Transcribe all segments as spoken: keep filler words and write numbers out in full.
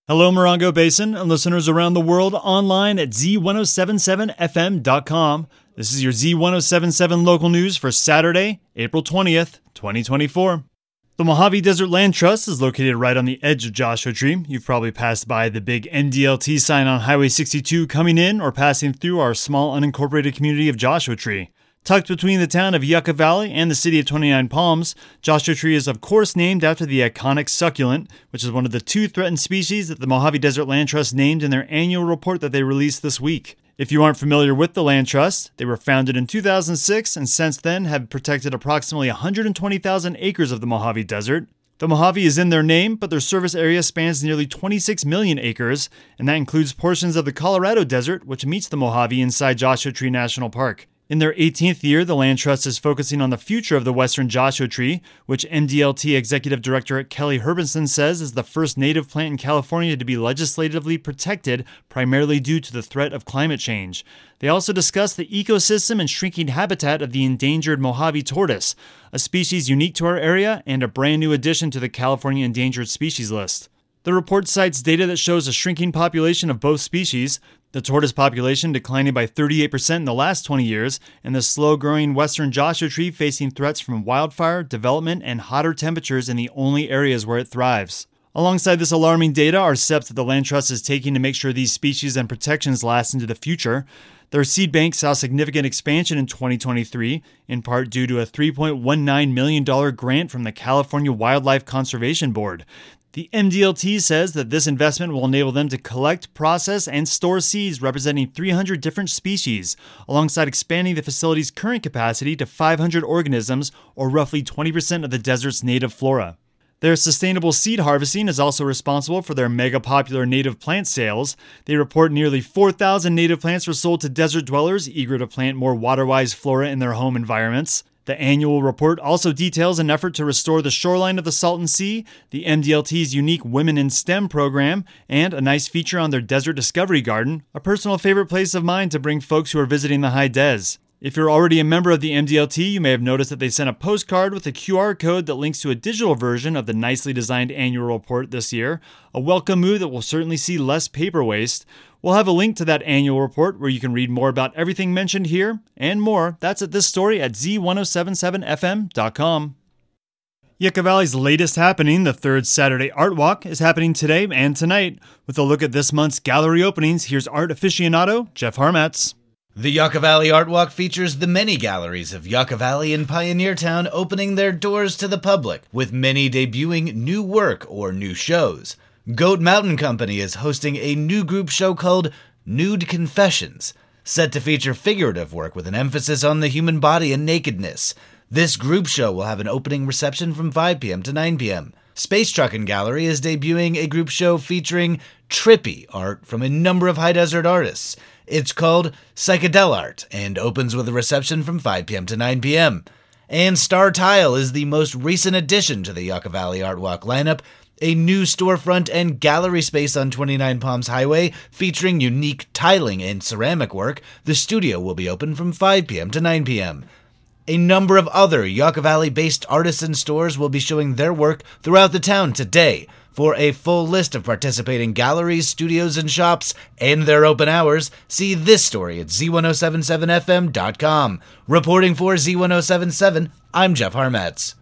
Hello, Morongo Basin, and listeners around the world online at Z ten seventy-seven F M dot com. This is your Z ten seventy-seven local news for Saturday, April twentieth, twenty twenty-four. The Mojave Desert Land Trust is located right on the edge of Joshua Tree. You've probably passed by the big M D L T sign on Highway sixty-two coming in or passing through our small unincorporated community of Joshua Tree. Tucked between the town of Yucca Valley and the city of twenty-nine Palms, Joshua Tree is of course named after the iconic succulent, which is one of the two threatened species that the Mojave Desert Land Trust named in their annual report that they released this week. If you aren't familiar with the Land Trust, they were founded in two thousand six and since then have protected approximately one hundred twenty thousand acres of the Mojave Desert. The Mojave is in their name, but their service area spans nearly twenty-six million acres, and that includes portions of the Colorado Desert, which meets the Mojave inside Joshua Tree National Park. In their eighteenth year, the Land Trust is focusing on the future of the western Joshua Tree, which M D L T Executive Director Kelly Herbenson says is the first native plant in California to be legislatively protected, primarily due to the threat of climate change. They also discuss the ecosystem and shrinking habitat of the endangered Mojave tortoise, a species unique to our area and a brand new addition to the California Endangered Species List. The report cites data that shows a shrinking population of both species, the tortoise population declining by thirty-eight percent in the last twenty years, and the slow-growing western Joshua Tree facing threats from wildfire, development, and hotter temperatures in the only areas where it thrives. Alongside this alarming data are steps that the Land Trust is taking to make sure these species and protections last into the future. Their seed bank saw significant expansion in twenty twenty-three, in part due to a three point one nine million dollars grant from the California Wildlife Conservation Board. The M D L T says that this investment will enable them to collect, process, and store seeds representing three hundred different species, alongside expanding the facility's current capacity to five hundred organisms, or roughly twenty percent of the desert's native flora. Their sustainable seed harvesting is also responsible for their mega-popular native plant sales. They report nearly four thousand native plants were sold to desert dwellers eager to plant more water-wise flora in their home environments. The annual report also details an effort to restore the shoreline of the Salton Sea, the M D L T's unique Women in STEM program, and a nice feature on their Desert Discovery Garden, a personal favorite place of mine to bring folks who are visiting the high des. If you're already a member of the M D L T, you may have noticed that they sent a postcard with a Q R code that links to a digital version of the nicely designed annual report this year, a welcome move that will certainly see less paper waste. We'll have a link to that annual report where you can read more about everything mentioned here and more. That's at this story at Z ten seventy-seven F M dot com. Yucca Valley's latest happening, the third Saturday Art Walk, is happening today and tonight. With a look at this month's gallery openings, here's art aficionado Jeff Harmatz. The Yucca Valley Art Walk features the many galleries of Yucca Valley and Pioneer Town opening their doors to the public, with many debuting new work or new shows. Goat Mountain Company is hosting a new group show called Nude Confessions, set to feature figurative work with an emphasis on the human body and nakedness. This group show will have an opening reception from five p.m. to nine p.m. Space Truckin' Gallery is debuting a group show featuring trippy art from a number of high desert artists. It's called Psychedel Art and opens with a reception from five p.m. to nine p.m. And Star Tile is the most recent addition to the Yucca Valley Art Walk lineup, a new storefront and gallery space on twenty-nine Palms Highway featuring unique tiling and ceramic work. The studio will be open from five p.m. to nine p.m. A number of other Yucca Valley-based artists and stores will be showing their work throughout the town today. For a full list of participating galleries, studios, and shops, and their open hours, see this story at Z ten seventy-seven F M dot com. Reporting for Z ten seventy-seven, I'm Jeff Harmatz.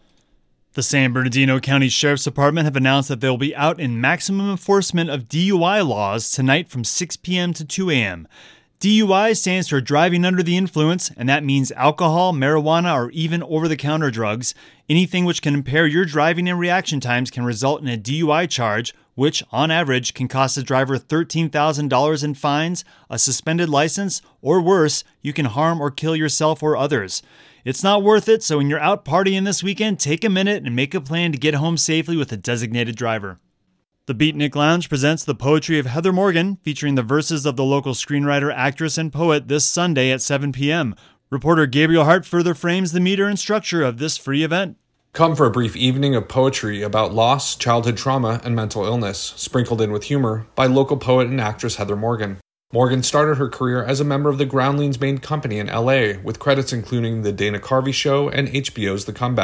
The San Bernardino County Sheriff's Department have announced that they'll be out in maximum enforcement of D U I laws tonight from six p.m. to two a.m. D U I stands for driving under the influence, and that means alcohol, marijuana, or even over-the-counter drugs. Anything which can impair your driving and reaction times can result in a D U I charge, which, on average, can cost the driver thirteen thousand dollars in fines, a suspended license, or worse, you can harm or kill yourself or others. It's not worth it, so when you're out partying this weekend, take a minute and make a plan to get home safely with a designated driver. The Beatnik Lounge presents the poetry of Heather Morgan, featuring the verses of the local screenwriter, actress, and poet this Sunday at seven p.m. Reporter Gabriel Hart further frames the meter and structure of this free event. Come for a brief evening of poetry about loss, childhood trauma, and mental illness, sprinkled in with humor, by local poet and actress Heather Morgan. Morgan started her career as a member of the Groundlings main company in L A, with credits including The Dana Carvey Show and H B O's The Comeback.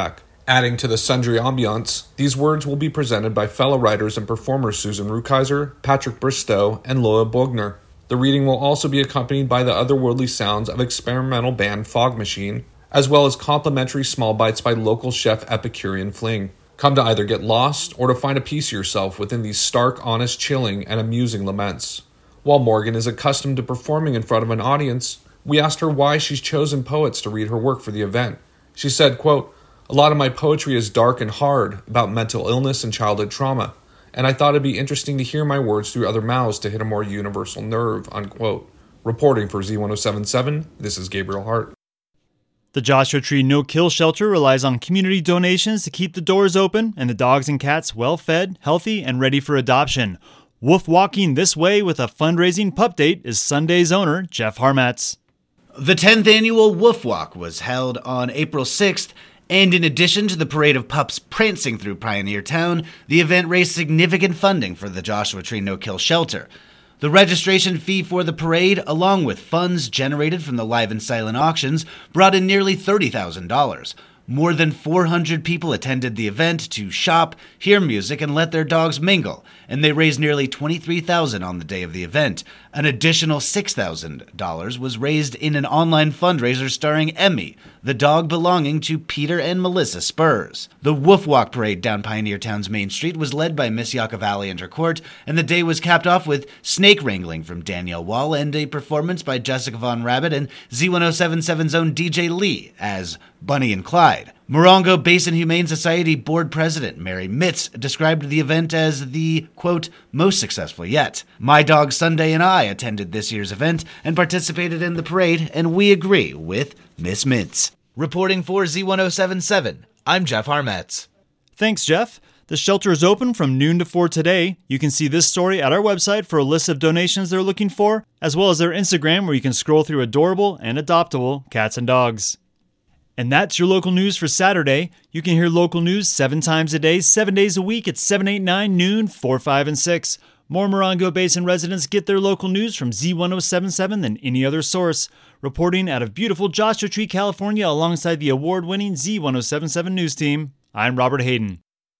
Adding to the sundry ambiance, these words will be presented by fellow writers and performers Susan Rukeyser, Patrick Bristow, and Loa Bogner. The reading will also be accompanied by the otherworldly sounds of experimental band Fog Machine, as well as complimentary small bites by local chef Epicurean Fling. Come to either get lost or to find a piece of yourself within these stark, honest, chilling, and amusing laments. While Morgan is accustomed to performing in front of an audience, we asked her why she's chosen poets to read her work for the event. She said, quote, "A lot of my poetry is dark and hard, about mental illness and childhood trauma, and I thought it'd be interesting to hear my words through other mouths to hit a more universal nerve," unquote. Reporting for Z ten seventy-seven, this is Gabriel Hart. The Joshua Tree No-Kill Shelter relies on community donations to keep the doors open and the dogs and cats well-fed, healthy, and ready for adoption. Woof Walking This Way with a fundraising pup date is Sunday's owner, Jeff Harmatz. The tenth annual Woof Walk was held on April sixth, and in addition to the parade of pups prancing through Pioneer Town, the event raised significant funding for the Joshua Tree No-Kill Shelter. The registration fee for the parade, along with funds generated from the live and silent auctions, brought in nearly thirty thousand dollars. More than four hundred people attended the event to shop, hear music, and let their dogs mingle, and they raised nearly twenty-three thousand dollars on the day of the event. An additional six thousand dollars was raised in an online fundraiser starring Emmy, the dog belonging to Peter and Melissa Spurs. The Woof Walk parade down Pioneer Town's Main Street was led by Miss Yakovali and her court, and the day was capped off with snake wrangling from Danielle Wall and a performance by Jessica Von Rabbit and Z ten seventy-seven's own D J Lee as Bunny and Clyde. Morongo Basin Humane Society Board President Mary Mitz described the event as the, quote, most successful yet. My dog Sunday and I attended this year's event and participated in the parade, and we agree with Miss Mitz. Reporting for Z ten seventy-seven, I'm Jeff Harmatz. Thanks, Jeff. The shelter is open from noon to four today. You can see this story at our website for a list of donations they're looking for, as well as their Instagram where you can scroll through adorable and adoptable cats and dogs. And that's your local news for Saturday. You can hear local news seven times a day, seven days a week at seven, eight, nine, noon, four, five, and six. More Morongo Basin residents get their local news from Z ten seventy-seven than any other source. Reporting out of beautiful Joshua Tree, California, alongside the award-winning Z ten seventy-seven news team, I'm Robert Hayden.